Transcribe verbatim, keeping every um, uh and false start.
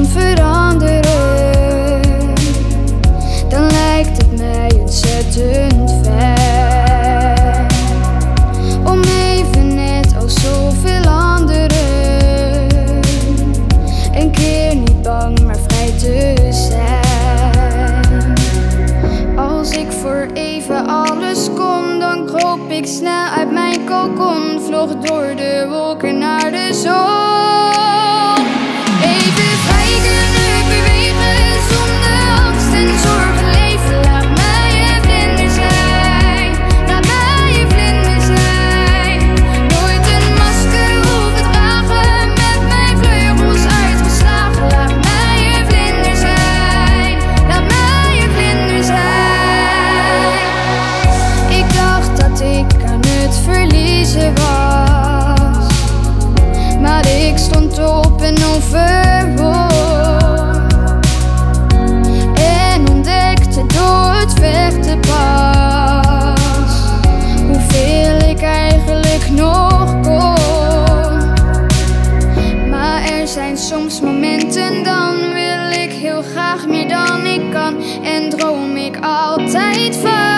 kon veranderen, dan lijkt het mij ontzettend fijn om even net als zoveel anderen een keer niet bang maar vrij te zijn. Als ik voor even alles kon, dan kroop ik snel uit mijn kokon, vloog door de wolken naar de zon. Even vrij kunnen bewegen zonder angst en zorgen leven. Laat mij je vlinder zijn, laat mij je vlinder zijn. Nooit een masker hoeven dragen, met mijn vleugels uitgeslagen. Laat mij je vlinder zijn, laat mij je vlinder zijn. Ik dacht dat ik aan het verliezen was, maar ik stond op en overwon en ontdekte door het vechten pas hoeveel ik eigenlijk nog kon. Maar er zijn soms momenten, dan wil ik heel graag meer dan ik kan en droom ik altijd van